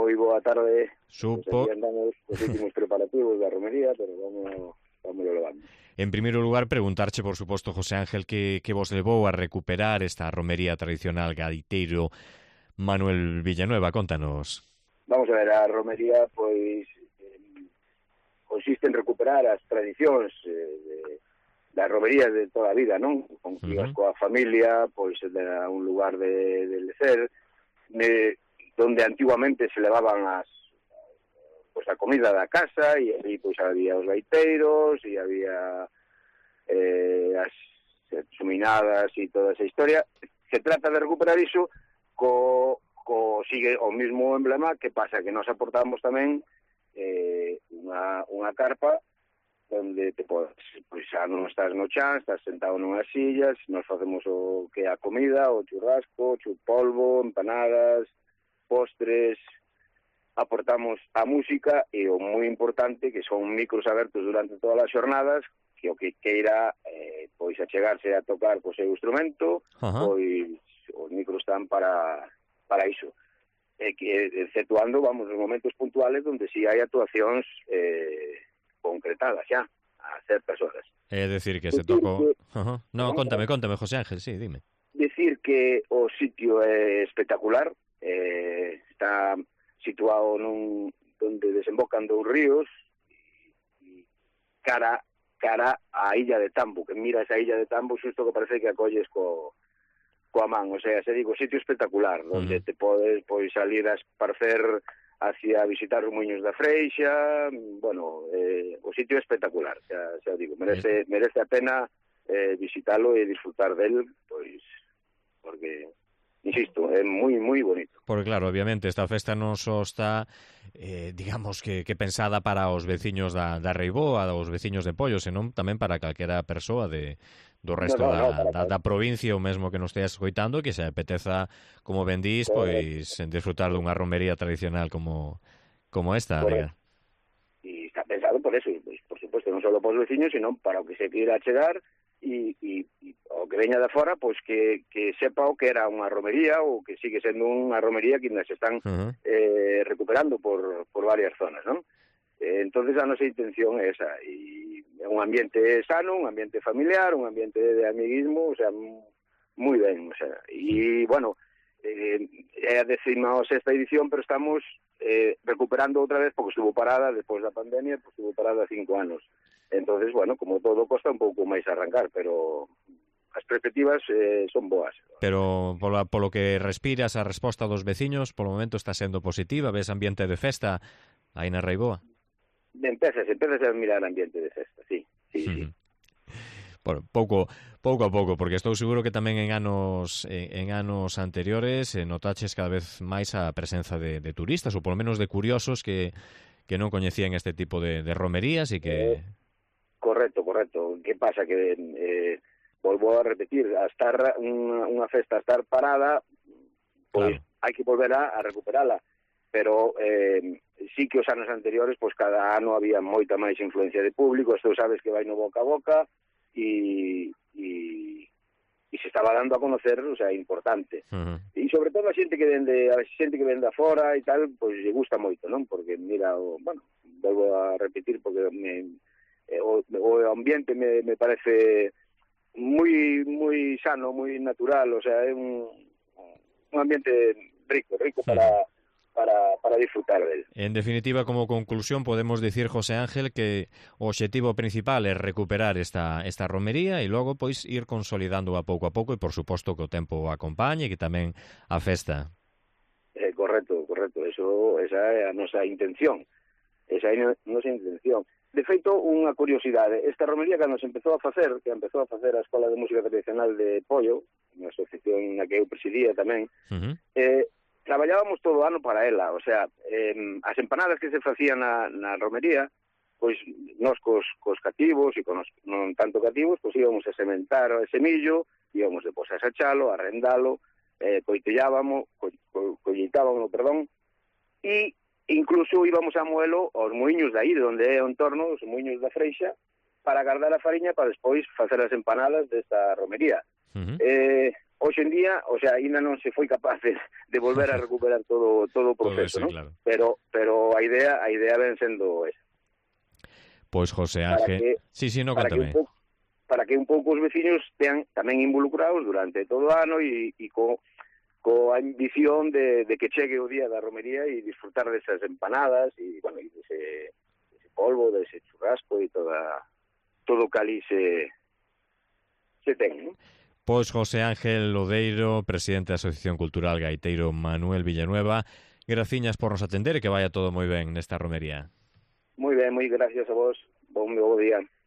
moi boa tarde. Supo... Pues andamos os últimos preparativos da romería, pero vamos levando. En primeiro lugar, preguntarche, por suposto, José Ángel, que vos levou a recuperar esta romería tradicional gaiteiro Manuel Villanueva. Contanos. Vamos a ver, a romería, pois, consiste en recuperar as tradicións das romerías de toda a vida, non? Con que ibas coa familia, pois, a un lugar de lecer, donde antiguamente se levaban a comida da casa, e aí pois había os gaiteiros, e había as suminadas e toda esa historia. Se trata de recuperar iso sigue o mismo emblema. Que pasa? Que nos aportamos tamén unha carpa onde te podes, pois xa non estás no chan, estás sentado nunhas sillas, nos facemos o que é a comida, o churrasco, chupolvo, empanadas, postres, aportamos a música e o moi importante, que son micros abertos durante todas as xornadas, que o que queira pois achegarse a tocar co seu instrumento, pois os micros están para iso. Exceptuando, vamos, os momentos puntuales onde si hai actuacións concretadas xa a certas horas. É decir, que se tocou... No, contame, José Ángel, sí, dime. Decir que o sitio é espectacular, está situado donde desembocan dous ríos, cara á illa de Tambo, que mira esa illa de Tambo, xusto que parece que acolles coa man. O sea, se digo, sitio espectacular, donde te podes pois salir a esparcer hacia visitar os muiños da Freixa. Bueno, o sitio é espectacular, xa digo, merece a pena visitalo e disfrutar del, pois, porque, insisto, é moi, moi bonito. Porque claro, obviamente, esta festa non só está, digamos que pensada para os veciños da Reiboa, os veciños de Pollo, senón tamén para calquera persoa do resto da provincia, ou mesmo que nos estea escoitando, que se apeteza, como ben dís, pois disfrutar dunha romería tradicional como esta, diga. E está pensado por eso, pois, por suposto, non só para os veciños, sino para o que se queira chegar e o que veña de fora, pois que sepa o que era unha romería, ou que sigue sendo unha romería que ainda se están recuperando por varias zonas, non? Entonces a nosa intención é esa, e un ambiente sano, un ambiente familiar, un ambiente de amiguismo, o sea, moi ben, o sea, e bueno, é a 16ª edición, pero estamos recuperando outra vez, porque estuvo parada despois da pandemia, pues estuvo parada 5 anos. Entonces, bueno, como todo, costa un pouco máis arrancar, pero as perspectivas son boas. Pero polo que respiras, a resposta dos veciños, polo momento está sendo positiva, ves ambiente de festa aí na Reiboa? Empezas a mirar ambiente de festa, sí. Bueno, pouco a pouco, porque estou seguro que tamén en anos anteriores notaches cada vez máis a presenza de turistas, ou polo menos de curiosos que non coñecían este tipo de romerías e que... Correcto. Que pasa? Que volvo a repetir, a estar unha festa a estar parada, pois hai que volver a recuperala, pero sí que os anos anteriores, pois cada ano había moita máis influencia de público. Isto sabes que vai no boca a boca e se estaba dando a conocer, o sea, importante. E sobre todo a xente que vende afora e tal, pois lle gusta moito, non? Porque mira, bueno, volvo a repetir, porque o ambiente me parece moi sano, moi natural, o sea, é un ambiente rico para disfrutar del. En definitiva, como conclusión, podemos dicir, José Ángel, que o obxectivo principal é recuperar esta romería e logo pois ir consolidando a pouco e por suposto que o tempo o acompañe e que tamén a festa. Correcto, esa é a nosa intención. De feito, unha curiosidade, esta romería cando se empezou a facer, a Escola de Música Tradicional de Pollo, unha asociación na que eu presidía tamén, traballábamos todo o ano para ela, o sea, as empanadas que se facían na romería, pois nós cos cativos e con os non tanto cativos, pois íbamos a sementar ese millo, íbamos depois a sachalo, a rendalo, colleitábamos, e incluso íbamos a moelo aos muiños de aí, onde é o entorno, os muiños da Freixa, para guardar a fariña para despois facer as empanadas desta romería. hoxe en día, o sea, ainda non se foi capaz de volver a recuperar todo o proceso, todo eso, ¿no? claro. Pero a idea ven sendo esa. Pois José Ángel, para que un pouco os veciños estean tamén involucrados durante todo o ano e coa ambición de que chegue o día da romería e disfrutar desas empanadas e, bueno, e dese polvo, dese churrasco e todo o cali se ten, ¿no? Pois José Ángel Lodeiro, presidente da Asociación Cultural Gaiteiro Manuel Villanueva, graciñas por nos atender e que vaya todo moi ben nesta romería. Moi ben, moi gracias a vos. Bo día.